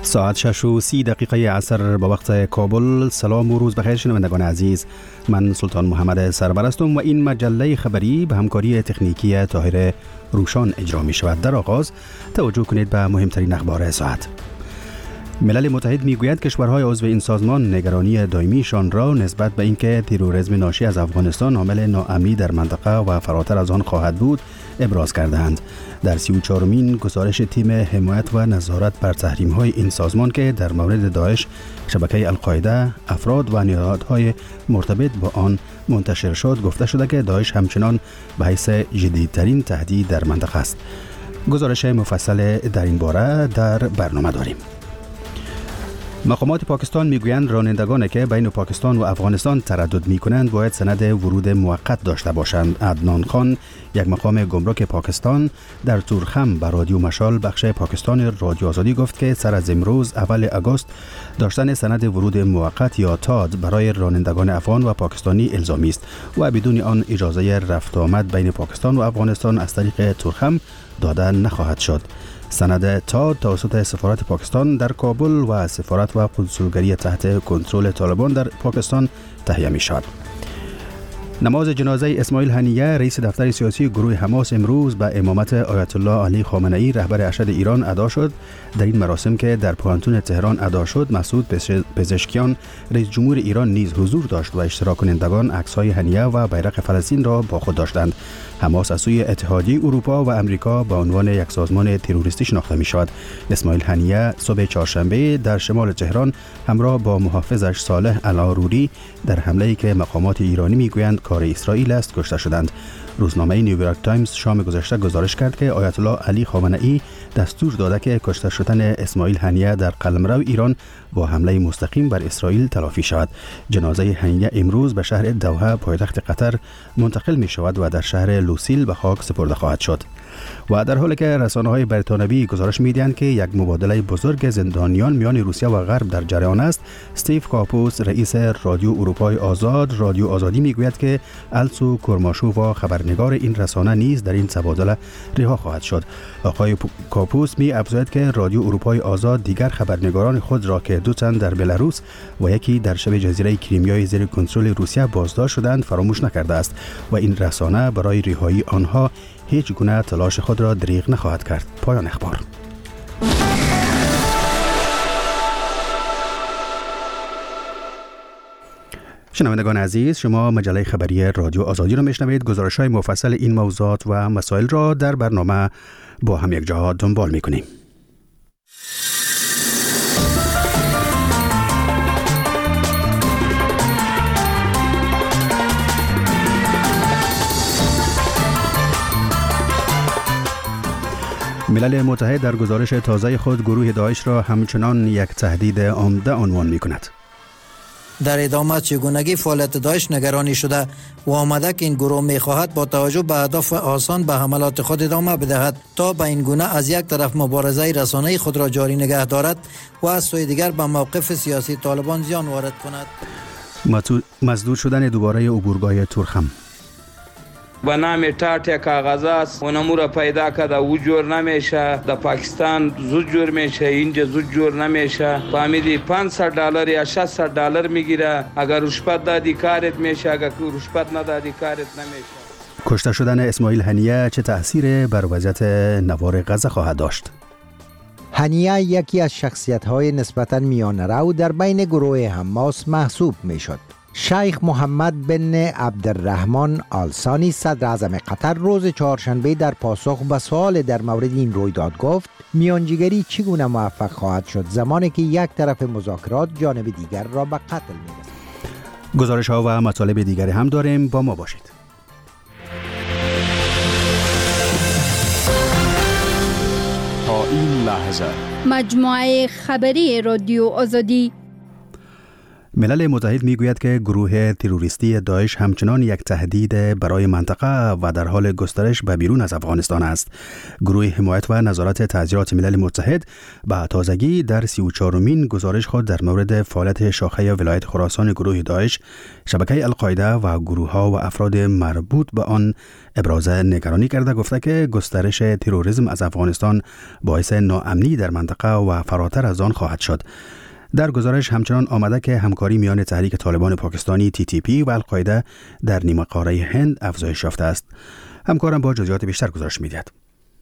ساعت 6:30 عصر به وقت کابل. سلام و روز بخیر شنوندگان عزیز، من سلطان محمد سرور هستم و این مجله خبری به همکاری تکنیکی طاهر روشان اجرا می شود. در آغاز توجه کنید به مهمترین اخبار ساعت. ملل متحد میگوید کشورهای عضو این سازمان نگرانی دائمیشان را نسبت به اینکه تروریسم ناشی از افغانستان عامل ناامنی در منطقه و فراتر از آن خواهد بود ابراز کردند. در 34مین گزارش تیم حمایت و نظارت بر تحریم‌های این سازمان که در مورد داعش، شبکه القاعده، افراد و نهادهای مرتبط با آن منتشر شد، گفته شده که داعش همچنان به حیث جدیدترین تهدید در منطقه است. گزارش مفصل در این باره در برنامه داریم. مقامات پاکستان میگویند رانندگانی که بین پاکستان و افغانستان تردد میکنند باید سند ورود موقت داشته باشند. عدنان خان، یک مقام گمرک پاکستان، در تورخم به رادیو مشال بخش پاکستان رادیو آزادی گفت که سر از امروز اول آگوست داشتن سند ورود موقت یا تاد برای رانندگان افغان و پاکستانی الزامی است و بدون آن اجازه رفت آمد بین پاکستان و افغانستان از طریق تورخم داده نخواهد شد. سند تاد توسط سفارت پاکستان در کابل و سفارت و کنسولگری تحت کنترل طالبان در پاکستان تهیه می شود. نماز جنازه اسماعیل هنیه، رئیس دفتر سیاسی گروه حماس، امروز به امامت آیت الله علی خامنه ای رهبر ارشد ایران ادا شد. در این مراسم که در پوهنتون تهران ادا شد، مسعود پزشکیان رئیس جمهور ایران نیز حضور داشت و اشتراک کنندگان عکس‌های هنیه و بیرق فلسطین را با خود داشتند. حماس از سوی اتحادیه اروپا و امریکا به عنوان یک سازمان تروریستی شناخته می شود. اسماعیل هنیه صبح چهارشنبه در شمال تهران همراه با محافظش صالح العاروری در حمله‌ای که مقامات ایرانی میگویند کار اسرائیل است کشته شدند. روزنامه نیویورک تایمز شام گذشته گزارش کرد که آیت الله علی خامنه ای دستور داده که کشته شدن اسماعیل هنیه در قلمرو ایران با حمله مستقیم بر اسرائیل تلافی شود. جنازه هنیه امروز به شهر دوحه پایتخت قطر منتقل می شود و در شهر لوسیل به خاک سپرده خواهد شد. و در حالی که رسانه‌های بریتانیایی گزارش می‌دهند که یک مبادله بزرگ زندانیان میان روسیه و غرب در جریان است، استیو کاپوس، رئیس رادیو اروپای آزاد، رادیو آزادی میگوید که السو کورماشووا، خبرنگار این رسانه، نیز در این تبادله رها خواهد شد. آقای کاپوس می‌افزاید که رادیو اروپای آزاد دیگر خبرنگاران خود را که دو تن در بلاروس و یکی در شبه جزیره کریمیا زیر کنترل روسیه بازداشت شدند فراموش نکرده است و این رسانه برای رهایی آنها هیچ گونه تلاش خود را دریغ نخواهد کرد. پایان اخبار. شنوندگان عزیز، شما مجله خبری رادیو آزادی را میشنوید. گزارش‌های مفصل این موضوعات و مسائل را در برنامه با هم یک جا دنبال می‌کنیم. ملل متحد در گزارش تازه خود گروه داعش را همچنان یک تهدید عمده عنوان می‌کند. در ادامه چگونگی فعالیت داعش نگرانی شده و آمده که این گروه می‌خواهد با توجه به اهداف آسان به حملات خود ادامه بدهد تا به این گونه از یک طرف مبارزه رسانه‌ای خود را جاری نگه دارد و از سوی دیگر به موقف سیاسی طالبان زیان وارد کند. مسدود شدن دوباره عبورگاه تورخم. به نام تارت کاغذ است و نمور پیدا کرده او جور نمیشه. در پاکستان زود جور میشه، اینجا زود جور نمیشه. فهمیدی $500 یا $600 میگیره. اگر رشوت دادی کارت میشه، اگر رشوت ندادی کارت نمیشه. کشته شدن اسماعیل هنیه چه تأثیر بر وضعیت نوار غزه خواهد داشت؟ هنیه یکی از شخصیت‌های نسبتاً میانه‌رو در بین گروه حماس محسوب میشد. شیخ محمد بن عبدالرحمن آل ثانی صدر اعظم قطر روز چهارشنبه در پاسخ به سوال در مورد این رویداد گفت میانجیگری چگونه موفق خواهد شد زمانی که یک طرف مذاکرات جانب دیگر را به قتل می‌رساند. گزارش‌ها و مطالب دیگری هم داریم، با ما باشید. تا این لحظه مجموعه خبری رادیو آزادی. ملل متحد میگوید که گروه تروریستی داعش همچنان یک تهدید برای منطقه و در حال گسترش به بیرون از افغانستان است. گروه حمایت و نظارت تعزیرات ملل متحد به تازگی در 34مین گزارش خود در مورد فعالیت شاخه ولایت خراسان گروه داعش، شبکه القاعده و گروه‌ها و افراد مربوط به آن ابراز نگرانی کرده، گفته که گسترش تروریسم از افغانستان باعث ناامنی در منطقه و فراتر از آن خواهد شد. در گزارش همچنان آمده که همکاری میان تحریک طالبان پاکستانی TTP و القاعده در نیمه قاره هند افزایش یافته است. همکارم با جزئیات بیشتر گزارش می‌دهد.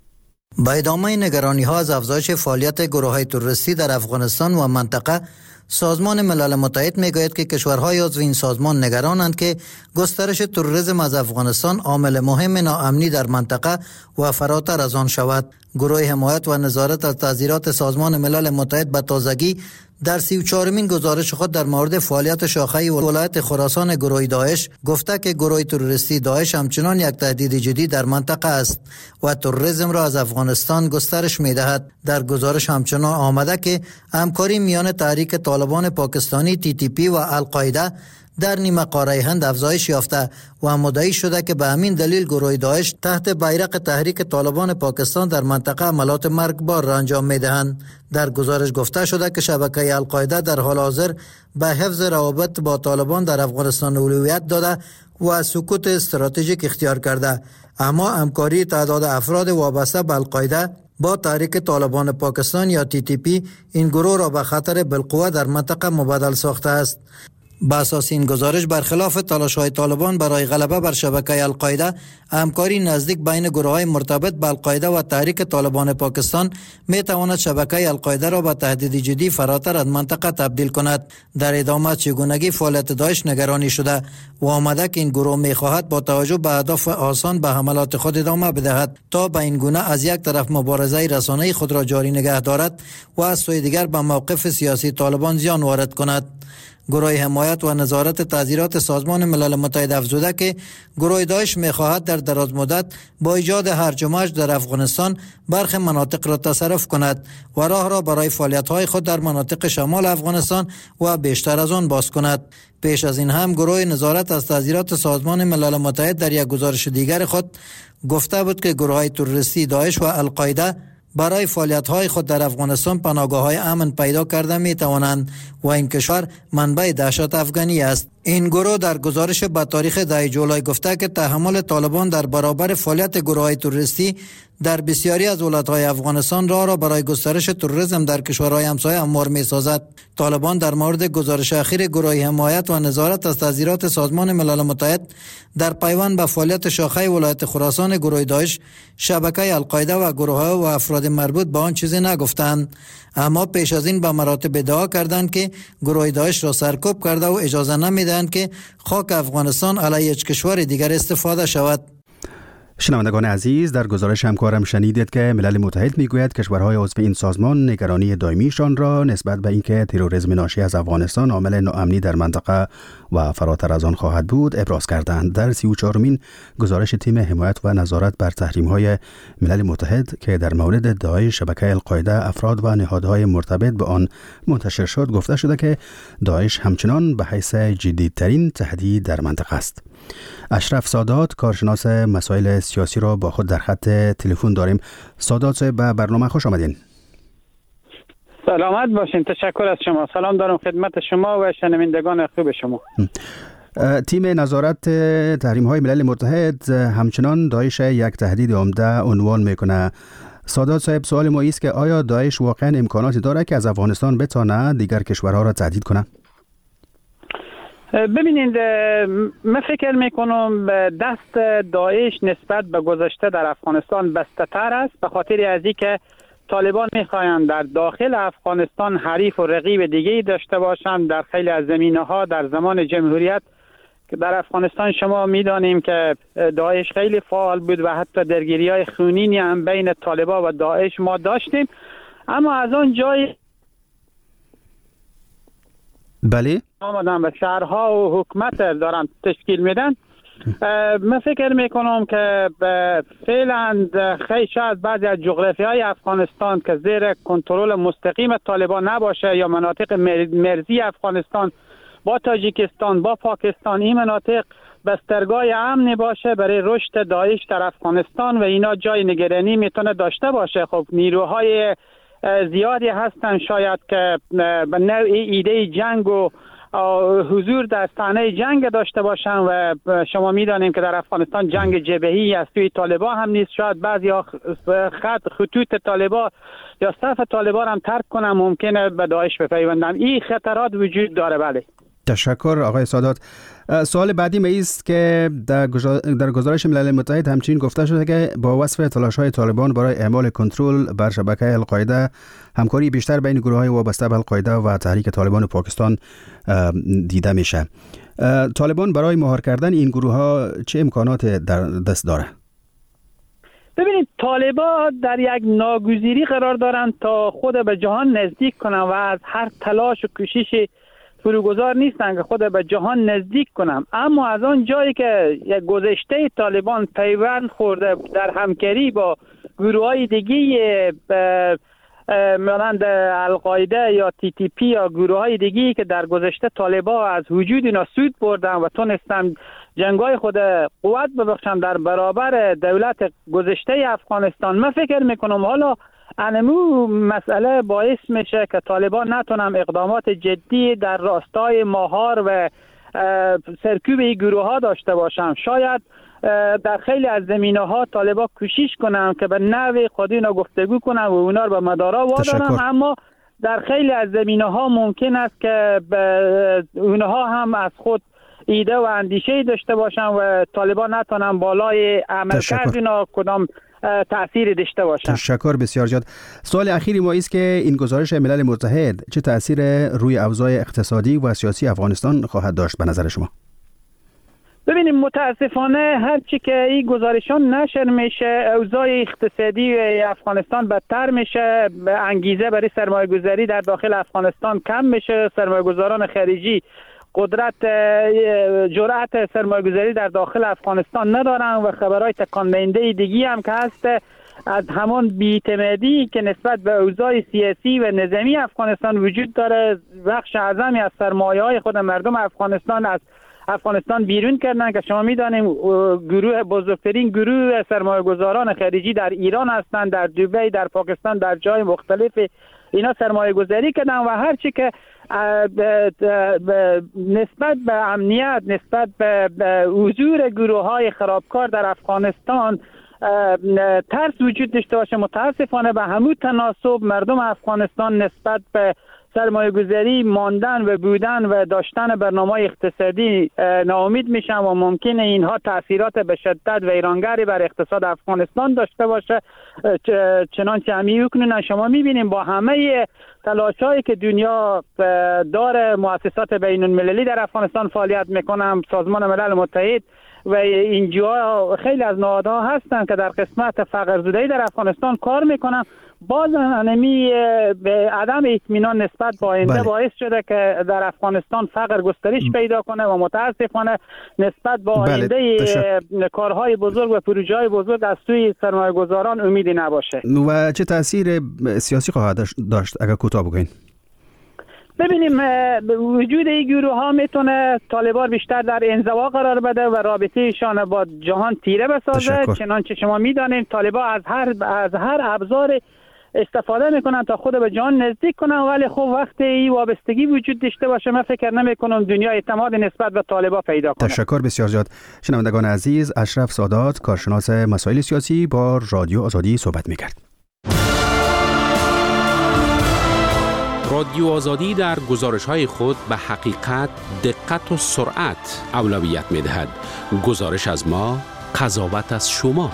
با ادامه نگرانی ها از افزایش فعالیت گروه های تروریستی در افغانستان و منطقه، سازمان ملل متحد میگوید که کشورهای عضو این سازمان نگرانند که گسترش تروریسم از افغانستان عامل مهم ناامنی در منطقه و فراتر از آن شود. گروه حمایت و نظارت از تعزیرات سازمان ملل متحد به تازگی در 34مین گزارش خود در مورد فعالیت شاخه ولایت خراسان گروه داعش گفته که گروه تروریستی داعش همچنان یک تهدید جدی در منطقه است و تروریسم را از افغانستان گسترش می‌دهد. در گزارش همچنان آمده که همکاری میان تحریک طالبان پاکستانی TTP و القاعده در نیمه قاره هند افزایش یافته و مدعی شده که به همین دلیل گروه داعش تحت بیرق تحریک طالبان پاکستان در منطقه عملات مرگبار را انجام می‌دهند. در گزارش گفته شده که شبکه القاعده در حال حاضر به حفظ روابط با طالبان در افغانستان اولویت داده و سکوت استراتژیک اختیار کرده، اما همکاری تعداد افراد وابسته به القاعده با تحریک طالبان پاکستان یا TTP این گروه را به خطر بالقوه در منطقه مبادل ساخته است. با اساس این گزارش، برخلاف تلاش‌های طالبان برای غلبه بر شبکه القاعده، همکاری نزدیک بین گروه‌های مرتبط با القاعده و تحریک طالبان پاکستان می‌تواند شبکه القاعده را به تهدید جدی فراتر از منطقه تبدیل کند. در ادامه چگونگی فعالیت داعش نگرانی شده و آمده که این گروه می‌خواهد با توجه به اهداف آسان به حملات خود ادامه بدهد تا به این گونه از یک طرف مبارزه رسانه‌ای خود را جاری نگه دارد و از سوی دیگر به موقف سیاسی طالبان زیان وارد کند. گروه حمایت و نظارت تعزیرات سازمان ملل متحد افزوده که گروه داعش می‌خواهد در دراز مدت با ایجاد هرج و مرج در افغانستان برخی مناطق را تصرف کند و راه را برای فعالیت‌های خود در مناطق شمال افغانستان و بیشتر از آن باز کند. پیش از این هم گروه نظارت از تعزیرات سازمان ملل متحد در یک گزارش دیگر خود گفته بود که گروه‌های تروریستی داعش و القاعده برای فعالیت‌های خود در افغانستان پناهگاه‌های امن پیدا کرده می‌توانند و این کشور منبع دهشت افغانی است. این گروه در گزارش با تاریخ 10 جولای گفته که تحمل طالبان در برابر فعالیت گروه‌های تروریستی در بسیاری از ولایت‌های افغانستان را برای گسترش تروریسم در کشورهای همسایه هموار می‌سازد. طالبان در مورد گزارش اخیر گروه حمایت و نظارت از تعزیرات سازمان ملل متحد در پیوند به فعالیت شاخه ولایت خراسان گروه داعش، شبکه القاعده و گروه‌ها و افراد مربوط به آن چیزی نگفتند، اما پیش از این به مراتب ادعا کردند که گروه داعش را سرکوب کرده و اجازه نمیدهند که خاک افغانستان علیه هیچ کشور دیگر استفاده شود. شنوندگان عزیز، در گزارش همکارم شنیدید که ملل متحد میگوید کشورهای عضو این سازمان نگرانی دائمیشان را نسبت به اینکه تروریسم ناشی از افغانستان عامل ناامنی در منطقه و فراتر از آن خواهد بود ابراز کردند. در 34مین گزارش تیم حمایت و نظارت بر تحریم‌های ملل متحد که در مورد داعش، شبکه القاعده، افراد و نهادهای مرتبط به آن منتشر شد، گفته شده که داعش همچنان به حیث جدیدترین تهدید در منطقه است. اشرف سادات، کارشناس مسائل سیاسی را با خود در خط تلفن داریم. سادات، به برنامه خوش آمدین. سلامت باشین. تشکر از شما. سلام دارم خدمت شما و شنوندگان خوب شما. تیم نظارت تحریم‌های ملل متحد همچنان داعش یک تهدید عمده عنوان میکنه. سادات صاحب، سوال ما است که آیا داعش واقعا امکاناتی داره که از افغانستان بتونه دیگر کشورها را تهدید کنه؟ ببینید، من فکر میکنم دست داعش نسبت به گذشته در افغانستان بسته تر است، به خاطر از اینکه طالبان میخواهند در داخل افغانستان حریف و رقیب دیگه داشته باشند در خیلی از زمینه‌ها. در زمان جمهوریت که در افغانستان شما میدانیم که داعش خیلی فعال بود و حتی درگیری‌های خونینی هم بین طالبان و داعش ما داشتیم، اما از آن جای بله آمدن و شهرها و حکومت دارن تشکیل میدن. من فکر میکنم که فعلا خیلی شاید بعضی از جغرافیای افغانستان که زیر کنترل مستقیم طالبان نباشه یا مناطق مرزی افغانستان با تاجیکستان، با پاکستان این مناطق بسترگاه امنی باشه برای رشد داعش در افغانستان و اینا جای نگرانی میتونه داشته باشه. خب نیروهای زیادی هستن شاید که به نوعی ایده جنگ و حضور در صحنه جنگ داشته باشن و شما میدانیم که در افغانستان جنگ جبهی از سوی طالبان هم نیست. شاید بعضی خطوط طالبان یا صف طالبان هم ترک کنن، ممکنه به داعش بپیوندن. این خطرات وجود داره. بله. تشکر آقای سادات. سوال بعدی می است که در گزارش ملل متحد همچنین گفته شده که با وصف تلاش‌های طالبان برای اعمال کنترل بر شبکه القاعده همکاری بیشتر بین گروه‌های وابسته به القاعده و تحریک طالبان پاکستان دیده میشه. طالبان برای مهار کردن این گروه‌ها چه امکانات در دست داره؟ ببینید، طالبان در یک ناگزیری قرار دارند تا خود به جهان نزدیک کنند و از هر تلاش و کوشش فروگذار نیستن که خود به جهان نزدیک کنم. اما از آن جایی که یک گذشته طالبان پیوند خورده در همکاری با گروه‌های دیگه مانند القاعده یا TTP یا گروه‌های دیگه که در گذشته طالبان از وجود اینا سود بردن و تونستن جنگای خود قوت ببخشن در برابر دولت گذشته افغانستان، من فکر میکنم حالا انمو مسئله باعث میشه که طالبان نتونن اقدامات جدی در راستای مهار و سرکوب این گروه ها داشته باشن. شاید در خیلی از زمینه ها طالبان کوشش کنن که به نوع خود اینا گفتگو کنن و اونا رو به مدارا وادارن، اما در خیلی از زمینه ها ممکن است که اونها هم از خود ایده و اندیشه داشته باشن و طالبان نتونن بالای عملکرد اینا کدام تأثیر داشته باشن. تشکر بسیار زیاد. سوال اخیری ما است که این گزارش ملل متحد چه تأثیر روی اوضاع اقتصادی و سیاسی افغانستان خواهد داشت به نظر شما؟ ببینیم، متاسفانه هرچی که این گزارشان نشر میشه اوضاع اقتصادی افغانستان بدتر میشه، انگیزه برای سرمایه گذاری در داخل افغانستان کم میشه، سرمایه گذاران خارجی قدرت جرأت سرمایه‌گذاری در داخل افغانستان ندارن و خبرهای تکان دهنده دیگی هم که هست از همان بی‌اعتمادی که نسبت به اوضاع سیاسی و نظامی افغانستان وجود داره. بخش اعظمی از سرمایه‌های خود مردم افغانستان از افغانستان بیرون کردن که شما می‌دانیم بزرگترین گروه سرمایه‌گذاران خارجی در ایران هستند، در دبی، در پاکستان، در جای مختلف اینا سرمایه‌گذاری کردن و هرچی که نسبت به امنیت، نسبت به حضور گروه‌های خرابکار در افغانستان ترس وجود داشته باشه، متاسفانه به همون تناسب مردم افغانستان نسبت به سرمایه گذاری ماندن و بودن و داشتن برنامه اقتصادی ناامید میشن و ممکنه اینها تاثیرات به شدت ویرانگری بر اقتصاد افغانستان داشته باشه. چنانچه همی اکنون شما میبینیم با همه تلاشایی که دنیا داره، مؤسسات بین المللی در افغانستان فعالیت میکنن، سازمان ملل متحد و اینجا خیلی از نهادها هستن که در قسمت فقرزدایی در افغانستان کار میکنن، باز انمی به عدم اطمینان نسبت با آینده باعث شده که در افغانستان فقر گسترش پیدا کنه و متاسفانه نسبت با آینده کارهای بزرگ و پروژه‌های بزرگ از سوی سرمایه‌گذاران امیدی نباشه. و چه تأثیر سیاسی خواهد داشت اگر کوتاه بگوین؟ ببینیم، وجود این گروه ها میتونه طالبان بیشتر در انزوا قرار بده و رابطه ایشان با جهان تیره بسازه. چنانچه شما میدانید طالبان از هر ابزار استفاده میکنن تا خود به جهان نزدیک کنن، ولی خب وقتی این وابستگی وجود داشته باشه من فکر نمیکنم دنیا اعتماد نسبت به طالبان پیدا کنه. تشکر بسیار زیاد. شنوندگان عزیز، اشرف سادات، کارشناس مسائل سیاسی، با رادیو آزادی صحبت میکرد. رادیو آزادی در گزارش‌های خود به حقیقت، دقت و سرعت اولویت می‌دهد. گزارش از ما، قضاوت از شما.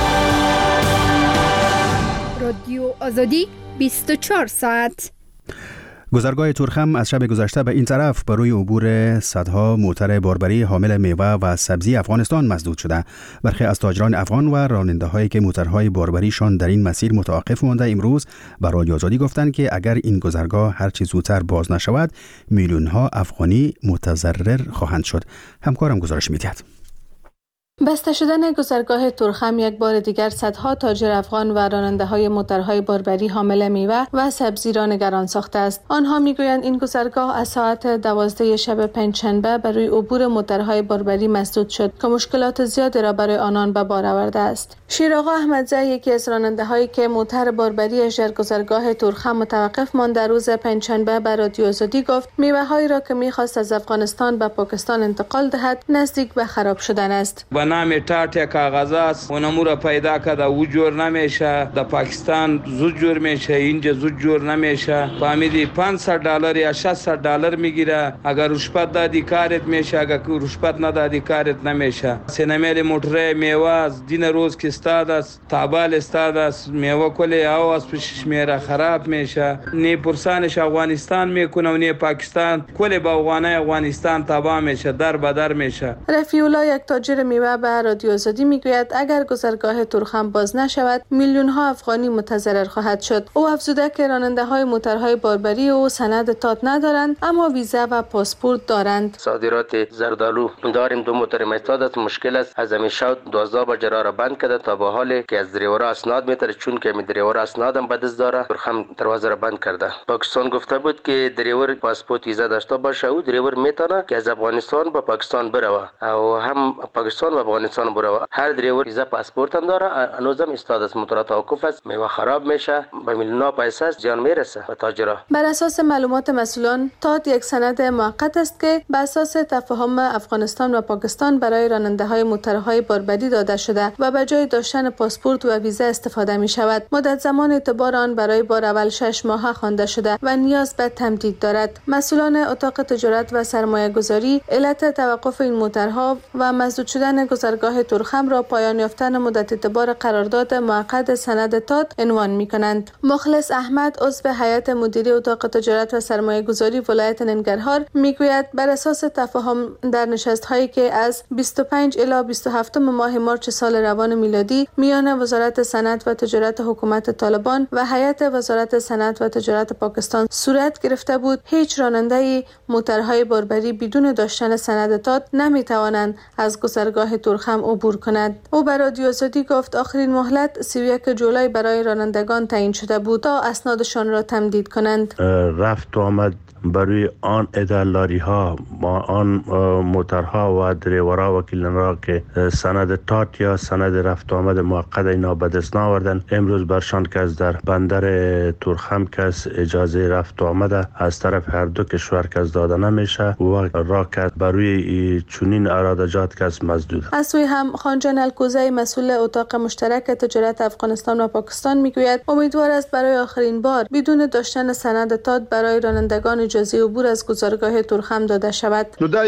رادیو آزادی 24 ساعت. گذرگاه تورخم از شب گذشته به این طرف بر روی عبور صدها موتر باربری حامل میوه و سبزی افغانستان مسدود شده. برخی از تاجران افغان و راننده هایی که موترهای باربریشان در این مسیر متوقف مانده امروز به رادیو آزادی گفتند که اگر این گذرگاه هر چه زودتر باز نشود میلیون ها افغانی متضرر خواهند شد. همکارم گزارش می‌دهد. بسته شدن گذرگاه تورخم یک بار دیگر صدها تاجر افغان و راننده‌های موترهای باربری حامل میوه و سبزی را نگران ساخته است. آنها میگویند این گذرگاه از ساعت 12 شب پنجشنبه برای عبور موترهای باربری مسدود شد که مشکلات زیادی را برای آنان به بار آورده است. شیرآقا احمدزی، یکی از راننده‌هایی که موتر باربریش در گذرگاه تورخم متوقف ماند، در روز پنجشنبه به رادیو آزادی گفت میوه‌هایی را که می‌خواست از افغانستان به پاکستان انتقال دهد نزدیک به خراب شدن است. نام تاته کاغذ است اونمو را پیدا کرده او جور نمیشه، در پاکستان زود جور میشه، اینجا زود جور نمیشه. فهمیدی $500 یا $600 میگیره، اگر رشوت دادی کارت میشه، اگر رشوت ندادی کارت نمیشه. سینمیل موتر میوه از دین روز که استاد است، تابال استاد است، میوه کلی آواز پیشش میره خراب میشه. نی پرسانش افغانستان میکنه و نی پاکستان، کلی با افغانستان تباه میشه، در بدر میشه. رفیع الله، یک تاجر میوه، به رادیو آزادی میگوید اگر گذرگاه تورخم باز نشود میلیون ها افغانی متضرر خواهد شد. او افزوده که راننده های موترهای باربری و سند تات ندارند اما ویزا و پاسپورت دارند. صادرات زردالو داریم، 2 موتر ایستاد است، مشکل است. از همیشه 12 بجه را بند کرده تا به حالی که از دریورا اسناد میتره، چون که می دریورا اسنادم به دست داره، تورخم دروازه را بند کرده. پاکستان گفته بود که دریور پاسپورت ویزا داشته باشه او دریور میتونه که از افغانستان به پاکستان بره و هم پاکستان و افغانستان بره. هر دریور ویزا پاسپورت هم داره، هنوزم استاد است، موتور توقف است، میوه خراب میشه، به میلیون‌ها پیسه است، جان میرسه به تاجرا. بر اساس معلومات مسئولان، تات یک سند موقت است که بر اساس تفاهم افغانستان و پاکستان برای راننده‌های موترهای باربری داده شده و به جای داشتن پاسپورت و ویزا استفاده می شود. مدت زمان اعتبار آن برای بار اول 6 ماه خوانده شده و نیاز به تمدید دارد. مسئولان اتاق تجارت و سرمایه گذاری علت توقف این موترها و مسدود شدن گذرگاه تورخم را پایان یافتن مدت اعتبار قرارداد موقت سند تات عنوان می‌کنند. مخلص احمد، عضو هیئت مدیره اتاق تجارت و سرمایه گذاری ولایت ننگرهار، میگوید بر اساس تفاهم در نشست‌هایی که از 25 الی 27 ماه مارس سال روان میلادی میان وزارت صنعت و تجارت حکومت طالبان و هیئت وزارت صنعت و تجارت پاکستان صورت گرفته بود، هیچ راننده موترهای باربری بدون داشتن سند تات نمی‌توانند از گذرگاه تورخم عبور کند. او به رادیو آزادی گفت آخرین مهلت 31 جولای برای رانندگان تعیین شده بود تا اسنادشان را تمدید کنند. رفت و آمد برای آن ادالاری ها با آن موترها و دریورا و کلینرها که سند تات یا سند رفت و آمد موقت اینا به دست ناوردن، امروز برشان که از در بندر تورخم کس اجازه رفت و آمد از طرف هر دو کشور کس داده نمیشه و را که برای چنین ارادجات کس مسدود. از سوی هم خانجان الکوزی، مسئول اتاق مشترک تجارت افغانستان و پاکستان میگوید امیدوار است برای آخرین بار بدون داشتن سند تات برای رانندگان اجازه عبور از گذرگاه تورخم داده شود.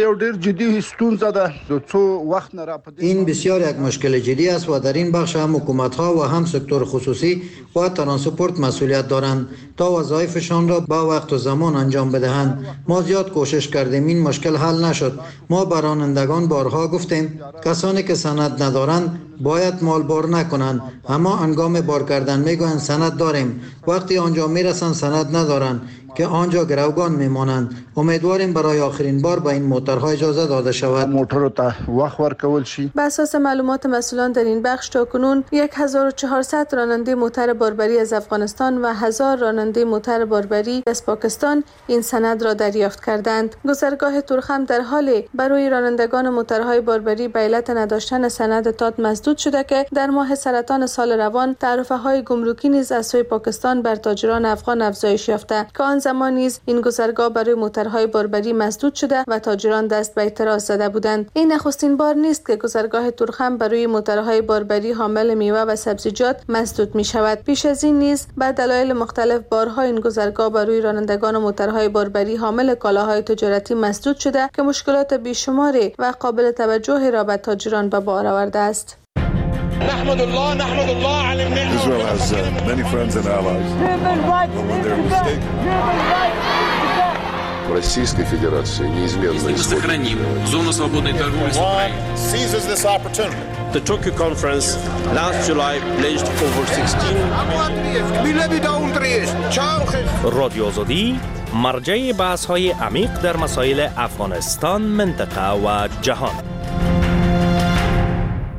این بسیار یک مشکل جدی است و در این بخش هم حکومت ها و هم سکتور خصوصی و ترانسپورت مسئولیت دارند تا وظایفشان را با وقت و زمان انجام بدهند. ما زیاد کوشش کردیم این مشکل حل نشد. ما به رانندگان بارها گفتیم کسانی که سند ندارند باید مالبار نکنند، اما هنگام بار کردن میگویند سند داریم، وقتی آنجا میرسند سند ندارند که آنجا گروگان میمانند. امیدواریم برای آخرین بار به این موترها اجازه داده شود. موتر تا وقت ورکول شي. بر اساس معلومات مسئولان در این بخش تاکنون 1400 راننده موتر باربری از افغانستان و 1000 راننده موتر باربری از پاکستان این سند را دریافت کردند. گذرگاه تورخم در حالی برای رانندگان موترهای باربری به علت نداشتن سند تات مسدود شده که در ماه سرطان سال روان تعرفه‌های گمرکی نیز از سوی پاکستان بر تاجران افغان افزایش یافته که آن زمان نیز این گذرگاه برای موترهای باربری مسدود شده و تاجران دست به اعتراض زده بودند. این نخستین بار نیست که گذرگاه تورخم برای موترهای باربری حامل میوه و سبزیجات مسدود می شود. پیش از این نیز به دلایل مختلف بارها این گذرگاه برای رانندگان موترهای باربری حامل کالاهای تجارتی مسدود شده که مشکلات بیشماری و قابل توجهی را به تاجران به بار آورده است. نحمد الله على النعمة. Israel has many friends and allies. When they're mistaken. Российской Федерации неизменно сохраним зону свободной торговли с Украиной. Seizes this opportunity. The Tokyo conference last July pledged over 16 رادیو آزادی مرجع بحث‌های عمیق در مسائل افغانستان، منطقه و جهان.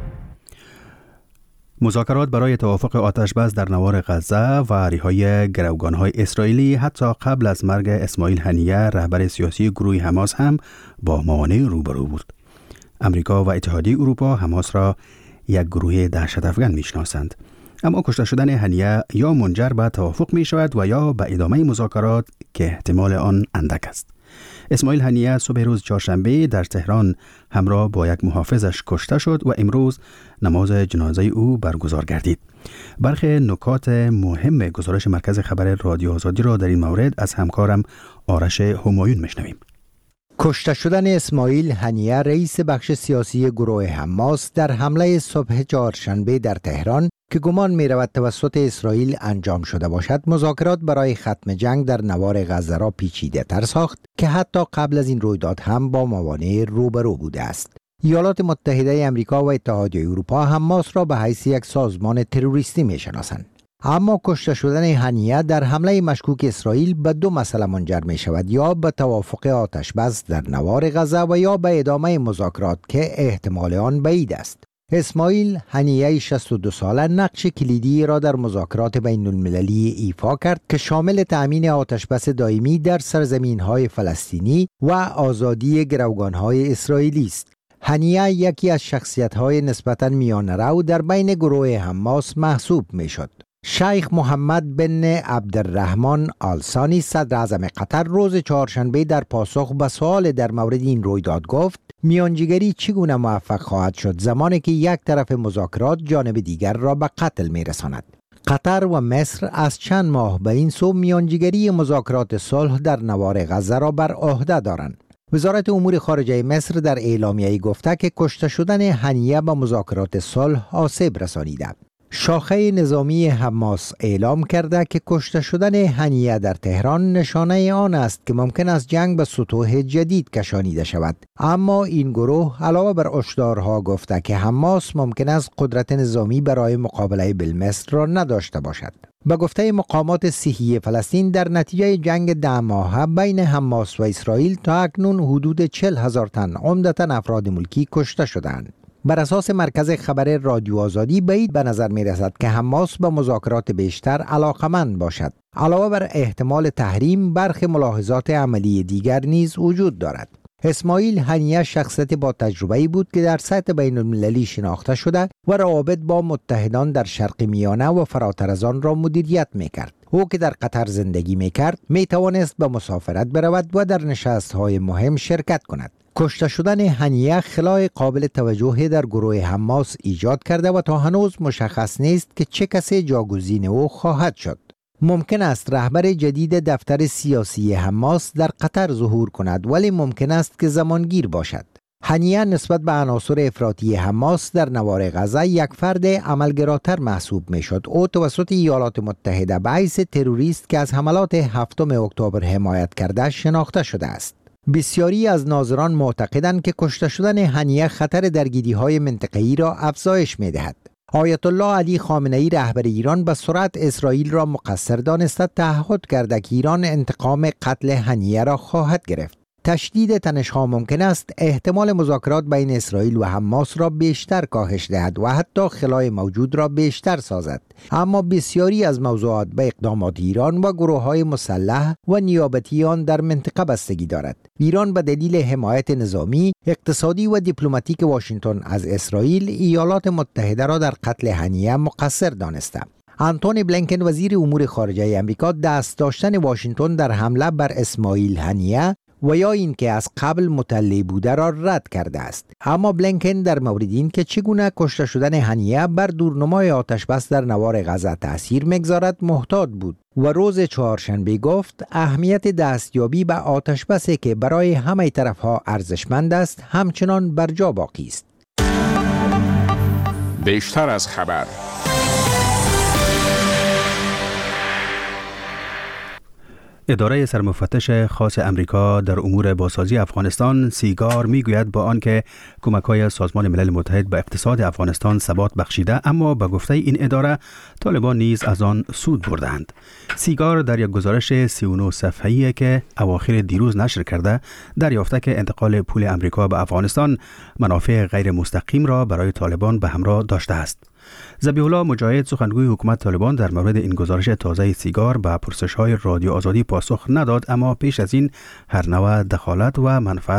مذاکرات برای توافق آتش‌بس در نوار غزه و رهایی گروگان‌های اسرائیلی حتی قبل از مرگ اسماعیل هنیه رهبر سیاسی گروه حماس هم با موانع روبرو بود. امریکا و اتحادیه اروپا حماس را یک گروه دهشت‌افکن می‌شناسند. اما کشته شدن هنیه یا منجر به توافق می شود و یا به ادامه مذاکرات که احتمال آن اندک است. اسماعیل هنیه صبح روز چهارشنبه در تهران همراه با یک محافظش کشته شد و امروز نماز جنازه او برگزار گردید. برخی نکات مهم گزارش مرکز خبر رادیو آزادی را در این مورد از همکارم آرش همایون میشنویم. کشته شدن اسماعیل هنیه رئیس بخش سیاسی گروه حماس در حمله صبح چهارشنبه در تهران که گمان می رود توسط اسرائیل انجام شده باشد، مذاکرات برای ختم جنگ در نوار غزه را پیچیده تر ساخت که حتی قبل از این رویداد هم با موانع روبرو بوده است. ایالات متحده آمریکا و اتحادیه اروپا حماس را به حیث یک سازمان تروریستی می شناسند. اما کشته شدن هنیه در حمله مشکوک اسرائیل به دو مسئله منجر می شود: یا به توافق آتش‌بس در نوار غزه و یا به ادامه مذاکرات که احتمال آن بعید است. اسماعیل هنیه 62 ساله نقش کلیدی را در مذاکرات بین المللی ایفا کرد که شامل تأمین آتش‌بس دائمی در سرزمین‌های فلسطینی و آزادی گروگان‌های اسرائیلی است. هنیه یکی از شخصیت‌های نسبتاً میانه‌رو در بین گروه حماس محسوب می‌شد. شیخ محمد بن عبدالرحمن آل-ثانی صدر اعظم قطر روز چهارشنبه در پاسخ به سوال در مورد این رویداد گفت: میانجیگری چگونه موفق خواهد شد زمانی که یک طرف مذاکرات جانب دیگر را به قتل می‌رساند؟ قطر و مصر از چند ماه به این سو میانجیگری مذاکرات صلح در نوار غزه را بر عهده دارند. وزارت امور خارجه مصر در اعلامیه‌ای گفته که کشته شدن هنیه به مذاکرات صلح آسیب رسانیده. شاخه نظامی حماس اعلام کرده که کشته شدن هنیه در تهران نشانه آن است که ممکن است جنگ به سطوح جدید کشانیده شود. اما این گروه علاوه بر هشدارها گفته که حماس ممکن است قدرت نظامی برای مقابله بالمصر را نداشته باشد. به گفته مقامات صحی فلسطین، در نتیجه جنگ 10 ماهه بین حماس و اسرائیل تا اکنون حدود 40,000 تن عمدتاً افراد ملکی کشته شدند. بر اساس مرکز خبر رادیو آزادی بعید به نظر می رسد که حماس به مذاکرات بیشتر علاقمند باشد. علاوه بر احتمال تحریم، برخی ملاحظات عملی دیگر نیز وجود دارد. اسماعیل هنیه شخصیت با تجربه‌ای بود که در سطح بین المللی شناخته شده و روابط با متحدان در شرق میانه و فراتر از آن را مدیریت می کرد. او که در قطر زندگی می کرد می توانست به مسافرت برود و در نشست‌های مهم شرکت کند. کشته شدن هنیه خلای قابل توجه در گروه حماس ایجاد کرده و تا هنوز مشخص نیست که چه کسی جاگزین او خواهد شد. ممکن است رهبر جدید دفتر سیاسی حماس در قطر ظهور کند، ولی ممکن است که زمانگیر باشد. هنیه نسبت به عناصر افراطی حماس در نوار غزه یک فرد عملگراتر محسوب می شد. او توسط ایالات متحده به حیث تروریست که از حملات 7 اکتبر حمایت کرده شناخته شده است. بسیاری از ناظران معتقدند که کشته شدن هنیه خطر درگیری‌های منطقه‌ای را افزایش می‌دهد. آیت الله علی خامنه‌ای رهبر ایران به سرعت اسرائیل را مقصر دانسته تعهد کرده که ایران انتقام قتل هنیه را خواهد گرفت. تشدید تنش‌ها ممکن است احتمال مذاکرات بین اسرائیل و حماس را بیشتر کاهش دهد و حتی خلای موجود را بیشتر سازد. اما بسیاری از موضوعات به اقدامات ایران و گروه‌های مسلح و نیابتی آن در منطقه بستگی دارد. ایران به دلیل حمایت نظامی، اقتصادی و دیپلماتیک واشنگتن از اسرائیل، ایالات متحده را در قتل هنیه مقصر دانسته. آنتونی بلینکن وزیر امور خارجه آمریکا دست داشتن واشنگتن در حمله بر اسماعیل هنیه و یا اینکه از قبل مطلع بوده را رد کرده است. اما بلینکن در مورد این که چگونه کشته شدن هنیه بر دورنمای آتش‌بس در نوار غزه تأثیر می‌گذارد محتاط بود و روز چهارشنبه گفت اهمیت دستیابی به آتش‌بسی که برای همه طرف‌ها ارزشمند است همچنان بر جا باقی است. بیشتر از خبر. اداره سرمفتش خاص امریکا در امور بازسازی افغانستان سیگار میگوید با آنکه کمک‌های سازمان ملل متحد به اقتصاد افغانستان ثبات بخشیده، اما به گفته این اداره طالبان نیز از آن سود بردند. سیگار در یک گزارش 39 صفحه‌ای که اواخر دیروز نشر کرده دریافته که انتقال پول امریکا به افغانستان منافع غیر مستقیم را برای طالبان به همراه داشته است. ذبیح الله مجاهد سخنگوی حکومت طالبان در مورد این گزارش تازه سیگار به پرسش‌های رادیو آزادی پاسخ نداد، اما پیش از این هر نوع دخالت و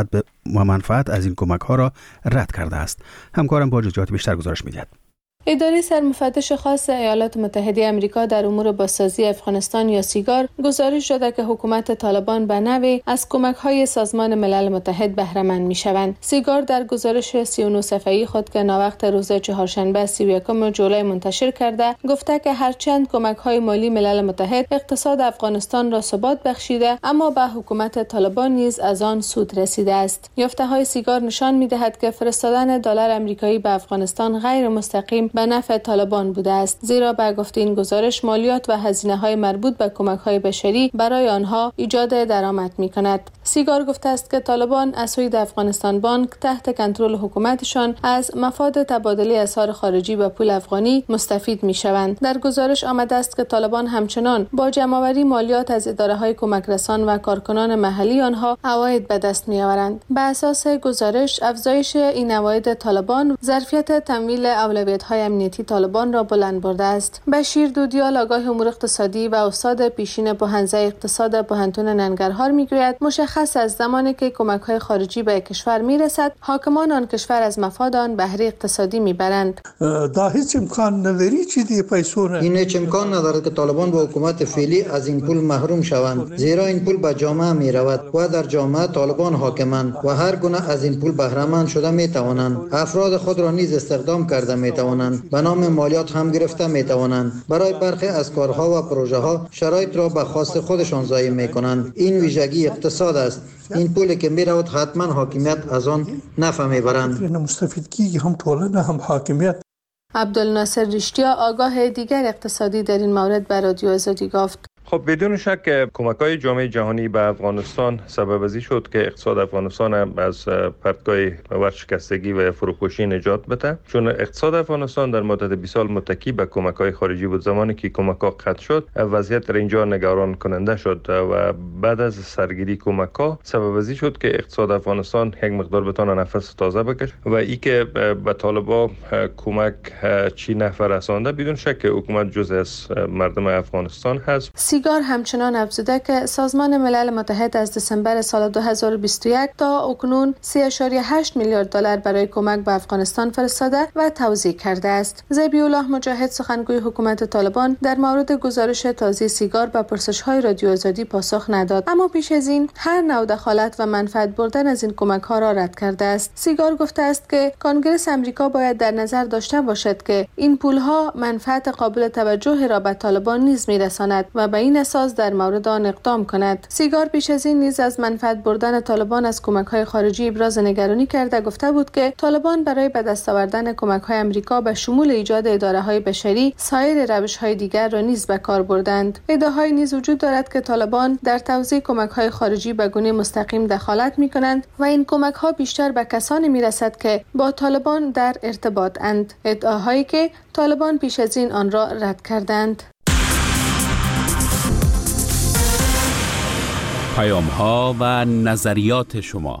منفعت از این کمک‌ها را رد کرده است. همکارم با جزئیات بیشتر گزارش می‌دهد. اداره سرمفتش خاص ایالات متحده آمریکا در امور بازسازی افغانستان یا سیگار گزارش داده که حکومت طالبان به نوعی از کمک‌های سازمان ملل متحد بهره مند می‌شوند. سیگار در گزارش 39 صفحه‌ای خود که ناوقت روز چهارشنبه 31 جولای منتشر کرده، گفته که هرچند کمک‌های مالی ملل متحد اقتصاد افغانستان را ثبات بخشیده، اما به حکومت طالبان نیز از آن سود رسیده است. یافته‌های سیگار نشان می‌دهد که فرستادن دلار آمریکایی به افغانستان غیر مستقیم به نفع طالبان بوده است، زیرا به گفته این گزارش مالیات و هزینه‌های مربوط به کمک‌های بشری برای آنها ایجاد درآمد می‌کند. سیگار گفته است که طالبان از سوی افغانستان بانک تحت کنترل حکومتشان از مفاد تبادله اسعار خارجی به پول افغانی مستفید می‌شوند. در گزارش آمده است که طالبان همچنان با جمع‌آوری مالیات از اداره‌های کمکرسان و کارکنان محلی آنها عواید به دست می‌آورند. به اساس گزارش افزایش این عواید طالبان ظرفیت تمویل اولویت‌های امنیتی طالبان را بلند برده است. بشیر دودیال آگاه امور اقتصادی و استاد پیشین بحنزه اقتصاد پوهنتون ننگرهار می‌گوید مشخص است زمانی که کمک‌های خارجی به کشور می‌رسد، حاکمان آن کشور از مفاد آن بهره اقتصادی می‌برند. هیچ امکان نداری چی دی پیسو را این هیچ امکان ندارد که طالبان با حکومت فعلی از این پول محروم شوند، زیرا این پول به جامعه می‌رود و در جامعه طالبان حاکمند و هر گونه از این پول بهره مند شده می‌توانند. افراد خود را نیز استخدام کرده می‌توانند، به نام مالیات هم گرفته می‌توانند. برای برخی از کارها و پروژه‌ها شرایط را به خواست خودشان ضایع می‌کنند. این ویژگی اقتصاد است. این پولی که می‌رود حتما حاکمیت از آن نفع می‌برند. مستفیدگی هم طولانه هم حاکمیت. عبدالناصر رشتیا آگاه دیگر اقتصادی در این مورد به رادیو آزادی گفت خب بدون شک کمک‌های جامعه جهانی به افغانستان سبب ازی شد که اقتصاد افغانستان از پرتگاه ورشکستگی و فروپاشی نجات بده، چون اقتصاد افغانستان در مدت 20 سال متکی به کمک‌های خارجی بود. زمانی که کمک‌ها قطع شد وضعیت در اینجا نگران کننده شد و بعد از سرگیری کمک‌ها سبب ازی شد که اقتصاد افغانستان یک مقدار بتونه نفس تازه بکشه و ای که به طالبان کمک چی نفر رسانده بدون شک حکومت جزء از مردم افغانستان هست. سیگار همچنان افزوده که سازمان ملل متحد از دسامبر سال 2021 تا اکنون 3.8 میلیارد دلار برای کمک به افغانستان فرستاده و توزیع کرده است. ذبیح الله مجاهد سخنگوی حکومت طالبان در مورد گزارش تازه سیگار به پرسش‌های رادیو آزادی پاسخ نداد، اما پیش از این هر نوع دخالت و منفعت بردن از این کمک‌ها را رد کرده است. سیگار گفته است که کنگره آمریکا باید در نظر داشته باشد که این پول‌ها منفعت قابل توجه را به طالبان نیز می‌رساند و به این اساس در مورد آن اقدام کند. سیگار پیش از این نیز از منفعت بردن طالبان از کمک‌های خارجی ابراز نگرانی کرده گفته بود که طالبان برای به دست آوردن کمک‌های آمریکا به شمول ایجاد اداره‌های بشری سایر روش‌های دیگر را نیز به کار بردند. ادعاهای نیز وجود دارد که طالبان در توزیع کمک‌های خارجی به گونه مستقیم دخالت می‌کنند و این کمک‌ها بیشتر به کسانی می‌رسد که با طالبان در ارتباط اند، ادعاهایی که طالبان پیش از این آن را رد کردند. پیام‌ها و نظریات شما.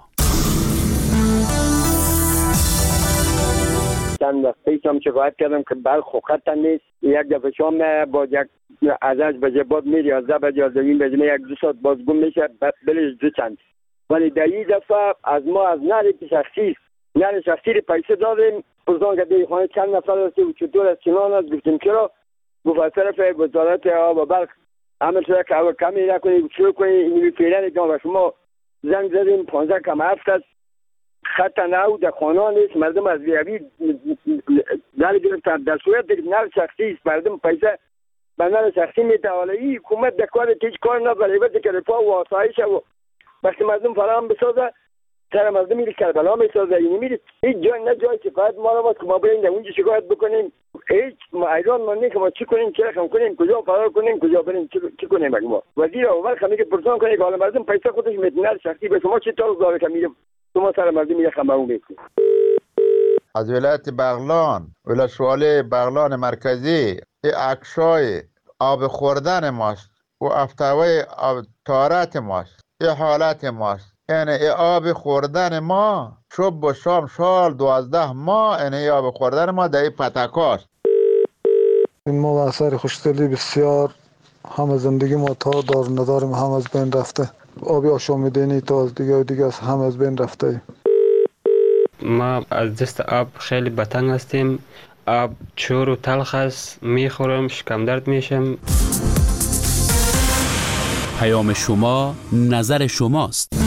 چند وقت پیشم شکایت کردم که برق خط نیست. یک دفعه شام با یک ازش بجه باد میری 11 بجه 12 بجه یک دو ساعت باز گم میشه بلش دو چند. ولی در این دفعه از ما از نری شخصی پیسه دادیم. بزرگ که خانه چند نفر هستی و چطور از چنان است گفتیم چرا؟ گفت طرف وزارت آب و برق عمل شده که اول کمی نکنید شروع کنید اینوی فیلن جان و شما زنگ زدیم 15 کم هفت است خط نو در خانه نیست. مردم از بیابی نل گرفتن در صورت نل شخصی است. مردم پیسه به نل شخصی میتواند. این حکومت در کار هیچ کار نداره بده که رفاه و آسایش و وقتی مردم فراهم بسازه سر مردم میری کربلا میسازه. این میری هیچ جای نه جای شکایت ما رو که ما بریم در اونجا شکایت بکنیم. هیچ ایران ما نه که ما چی کنیم چه رقم کنیم کجا فرار کنیم کجا بریم چی کنیم ما وزیر اول خمی که پرسان کنه که حالا مردم پیسه خودش میتونه شخصی به شما چی طور داره که میره شما سر مردم میره خمه اون میکنید. از ولایت بغلان ولسوالی بغلان مرکزی اکشای آب خوردن ماست و افتاوی تارت ماست. حالت ماست یعنی آب خوردن ما صبح و شام سال 12 ماه یعنی آب خوردن ما در پتکاست. ما اثر خوشدلی بسیار هم زندگی ما تا دار نداریم هم از بین رفته. آبی آشامیدنی تا از دیگه هم از بین رفته. ما از دست آب خیلی بتنگ هستیم. آب چور و تلخ است، میخورم شکم درد میشم. پیام شما نظر شماست.